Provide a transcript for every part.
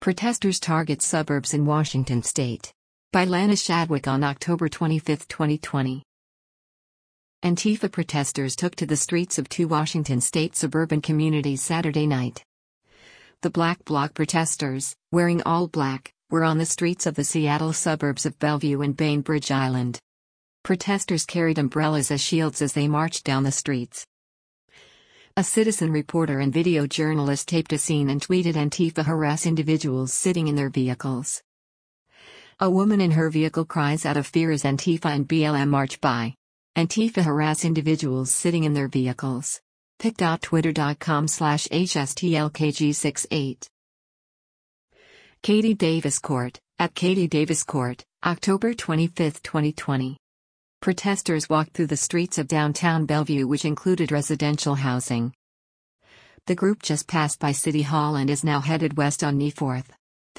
Protesters target suburbs in Washington state. By Lana Shadwick on October 25, 2020. Antifa protesters took to the streets of two Washington state suburban communities Saturday night. The Black Bloc protesters, wearing all black, were on the streets of the Seattle suburbs of Bellevue and Bainbridge Island. Protesters carried umbrellas as shields as they marched down the streets. A citizen reporter and video journalist taped a scene and tweeted Antifa harass individuals sitting in their vehicles. A woman in her vehicle cries out of fear as Antifa and BLM march by. Antifa harass individuals sitting in their vehicles. pic.twitter.com/hstlkg68. Katie Davis Court, at Katie Davis Court, October 25, 2020. Protesters walked through the streets of downtown Bellevue, which included residential housing. The group just passed by City Hall and is now headed west on NE 4th.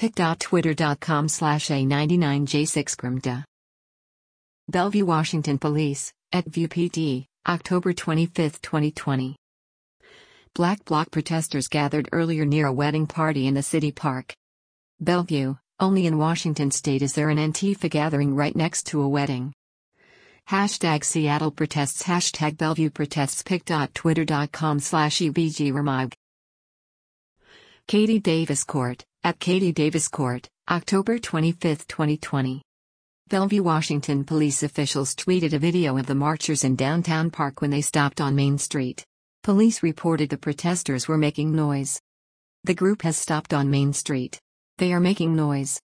pic.twitter.com/a99j6grimda. Bellevue, Washington Police, at View PD, October 25, 2020. Black Bloc protesters gathered earlier near a wedding party in the city park. Bellevue, only in Washington state is there an Antifa gathering right next to a wedding. #Seattle protests #Bellevue protests pic.twitter.com/ebgramag. Katie Davis Court, at Katie Davis Court, October 25, 2020. Bellevue, Washington police officials tweeted a video of the marchers in downtown Park when they stopped on Main Street. Police reported the protesters were making noise. The group has stopped on Main Street. They are making noise.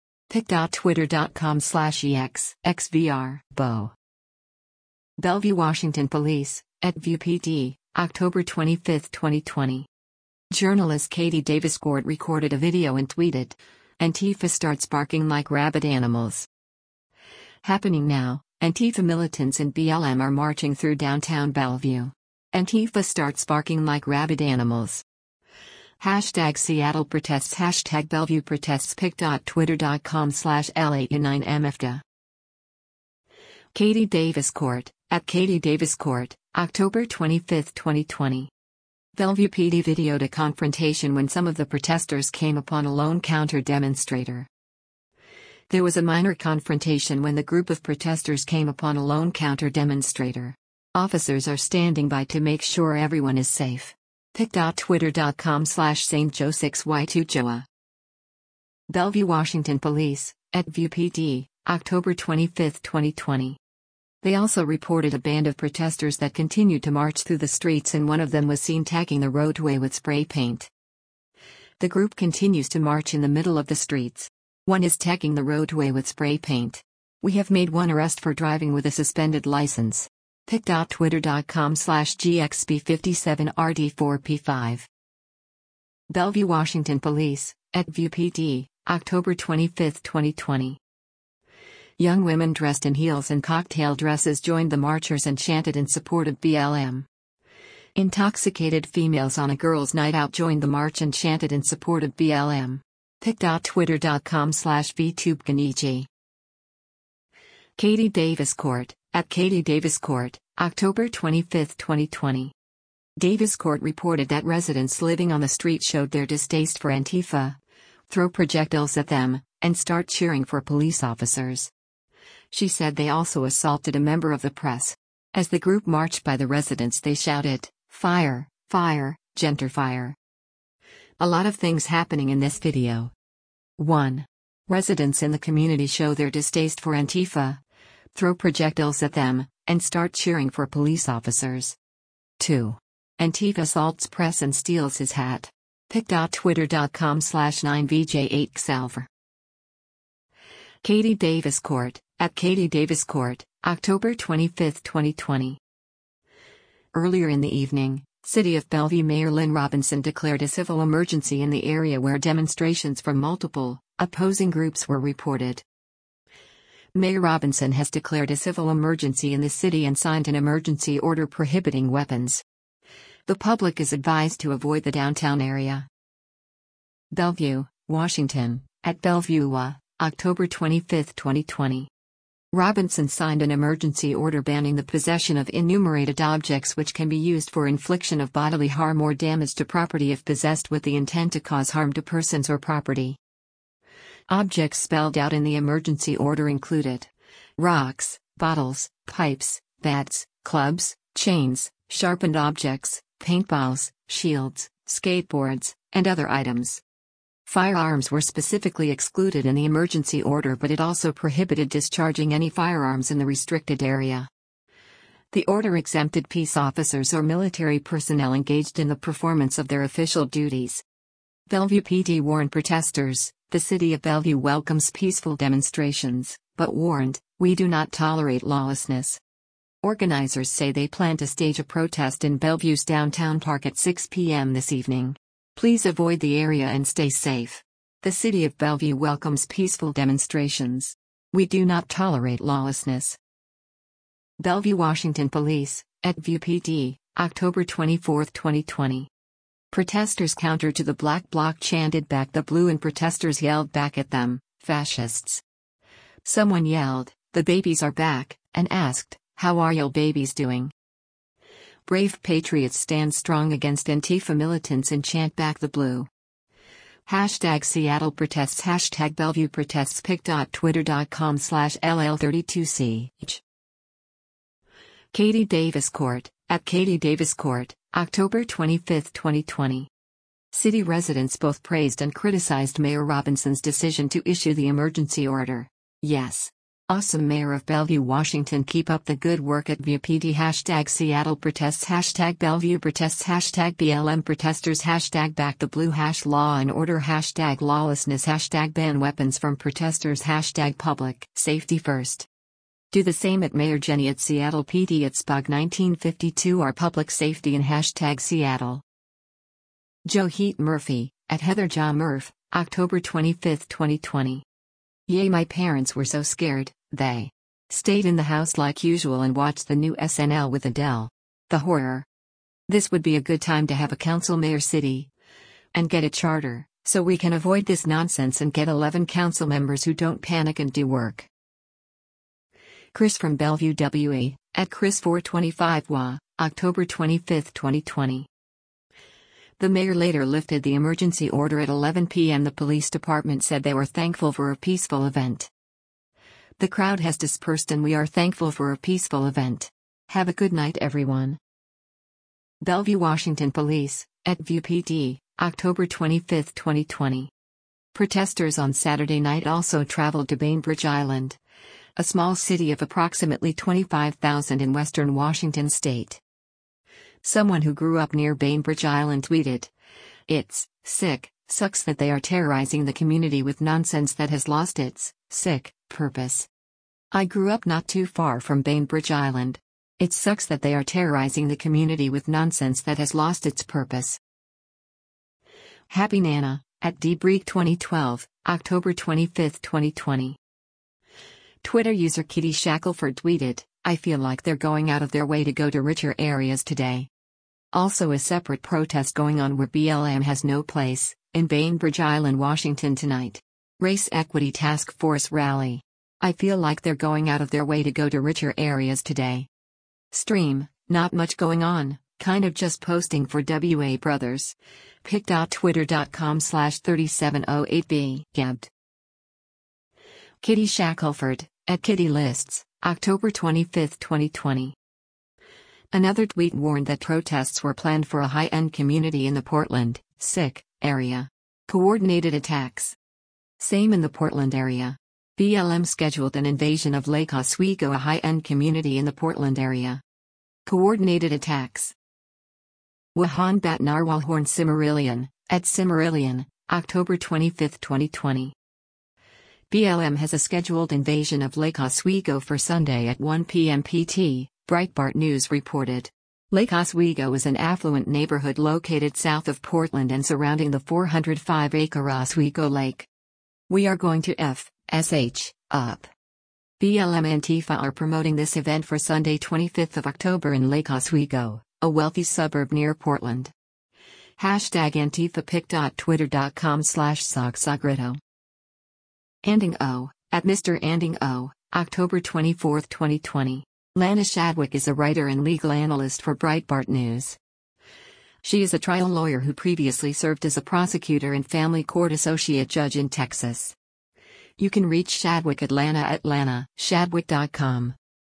pic.twitter.com/exxvr-bo. Bellevue, Washington Police, at View PD, October 25, 2020. Journalist Katie Davis Court recorded a video and tweeted, Antifa starts barking like rabid animals. Happening now, Antifa militants and BLM are marching through downtown Bellevue. Antifa starts barking like rabid animals. #Seattle protests #Bellevue protests pic.twitter.com/L89MFDA. Katie Davis Court, at Katie Davis Court, October 25, 2020. Bellevue PD videoed a confrontation when some of the protesters came upon a lone counter-demonstrator. There was a minor confrontation when the group of protesters came upon a lone counter-demonstrator. Officers are standing by to make sure everyone is safe. pic.twitter.com/SaintJoe6Y2Joa. Bellevue, Washington Police, at View PD, October 25, 2020. They also reported a band of protesters that continued to march through the streets, and one of them was seen tagging the roadway with spray paint. The group continues to march in the middle of the streets. One is tagging the roadway with spray paint. We have made one arrest for driving with a suspended license. pic.twitter.com/GXB57RD4P5. Bellevue, Washington Police, at View PD, October 25, 2020. Young women dressed in heels and cocktail dresses joined the marchers and chanted in support of BLM. Intoxicated females on a girls' night out joined the march and chanted in support of BLM. pic.twitter.com/VTubeGaniji. Katie Davis Court, at Katie Davis Court, October 25, 2020. Davis Court reported that residents living on the street showed their distaste for Antifa, throw projectiles at them, and start cheering for police officers. She said they also assaulted a member of the press. As the group marched by the residents, they shouted, "Fire, fire, gentrifier." A lot of things happening in this video. 1. Residents in the community show their distaste for Antifa, throw projectiles at them, and start cheering for police officers. 2. Antifa assaults press and steals his hat. pic.twitter.com/9VJ8Xalver. Katie Davis Court, at Katie Davis Court, October 25, 2020. Earlier in the evening, City of Bellevue Mayor Lynn Robinson declared a civil emergency in the area where demonstrations from multiple, opposing groups were reported. Mayor Robinson has declared a civil emergency in the city and signed an emergency order prohibiting weapons. The public is advised to avoid the downtown area. Bellevue, Washington, at Bellevue, October 25, 2020. Robinson signed an emergency order banning the possession of enumerated objects which can be used for infliction of bodily harm or damage to property if possessed with the intent to cause harm to persons or property. Objects spelled out in the emergency order included rocks, bottles, pipes, bats, clubs, chains, sharpened objects, paintballs, shields, skateboards, and other items. Firearms were specifically excluded in the emergency order, but it also prohibited discharging any firearms in the restricted area. The order exempted peace officers or military personnel engaged in the performance of their official duties. Bellevue PD warned protesters, "The city of Bellevue welcomes peaceful demonstrations, but warned, we do not tolerate lawlessness." Organizers say they plan to stage a protest in Bellevue's downtown park at 6 p.m. this evening. Please avoid the area and stay safe. The city of Bellevue welcomes peaceful demonstrations. We do not tolerate lawlessness. Bellevue, Washington Police, at View PD, October 24, 2020. Protesters counter to the Black Bloc chanted "Back the Blue" and protesters yelled back at them, "Fascists." Someone yelled, "The babies are back," and asked, "How are your babies doing?" Brave patriots stand strong against Antifa militants and chant "Back the Blue." Hashtag Seattle protests. Hashtag Bellevue protests. pic.twitter.com/LL32ch. Katie Davis Court, at Katie Davis Court, October 25, 2020. City residents both praised and criticized Mayor Robinson's decision to issue the emergency order. Yes. Awesome, Mayor of Bellevue, Washington. Keep up the good work at View PD. Hashtag Seattle protests. Hashtag Bellevue protests. Hashtag BLM protesters. Hashtag Back the Blue. Law and order. Hashtag lawlessness. Hashtag ban weapons from protesters. Hashtag public safety first. Do the same at Mayor Jenny at Seattle PD at SPOG 1952 or public safety and hashtag Seattle. Joe Heat Murphy, at Heather Ja Murph, October 25, 2020. Yay, my parents were so scared, they stayed in the house like usual and watched the new SNL with Adele. The horror. This would be a good time to have a council mayor city and get a charter, so we can avoid this nonsense and get 11 council members who don't panic and do work. Chris from Bellevue WA, at Chris425WA, October 25, 2020. The mayor later lifted the emergency order at 11 p.m. The police department said they were thankful for a peaceful event. The crowd has dispersed and we are thankful for a peaceful event. Have a good night, everyone. Bellevue, Washington Police, at View PD, October 25, 2020. Protesters on Saturday night also traveled to Bainbridge Island, a small city of approximately 25,000 in western Washington state. Someone who grew up near Bainbridge Island tweeted, "It's sick, sucks that they are terrorizing the community with nonsense that has lost its sick purpose. I grew up not too far from Bainbridge Island. It sucks that they are terrorizing the community with nonsense that has lost its purpose." Happy Nana, at Debreak 2012, October 25, 2020. Twitter user Kitty Shackelford tweeted, "I feel like they're going out of their way to go to richer areas today." Also a separate protest going on where BLM has no place, in Bainbridge Island, Washington tonight. Race Equity Task Force rally. "I feel like they're going out of their way to go to richer areas today." Stream, not much going on, kind of just posting for WA Brothers. pic.twitter.com/3708b. Gabbed. Kitty Shackelford, at Kitty Lists, October 25, 2020. Another tweet warned that protests were planned for a high-end community in the Portland, SIC, area. Coordinated attacks. Same in the Portland area. BLM scheduled an invasion of Lake Oswego, a high-end community in the Portland area. Coordinated attacks. Wahan Bat Narwhalhorn Cimarrillion, at Cimarrillion, October 25, 2020. BLM has a scheduled invasion of Lake Oswego for Sunday at 1 p.m. PT, Breitbart News reported. Lake Oswego is an affluent neighborhood located south of Portland and surrounding the 405-acre Oswego Lake. "We are going to FSH up." BLM Antifa are promoting this event for Sunday 25th of October in Lake Oswego, a wealthy suburb near Portland. Hashtag Antifa. pic.twitter.com/Sogsogrito. Anding O, at Mr. Anding O, October 24, 2020. Lana Shadwick is a writer and legal analyst for Breitbart News. She is a trial lawyer who previously served as a prosecutor and family court associate judge in Texas. You can reach Shadwick Atlanta at Shadwick.com.